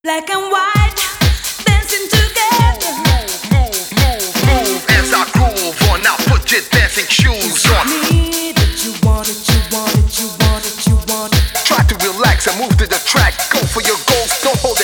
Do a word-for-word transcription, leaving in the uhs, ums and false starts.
Black and white, dancing together. Move, move, move, move as I groove on. Now put your dancing shoes on. Me that you want it, you want it, you want it, you want it. Try to relax and move to the track. Go for your goals, don't hold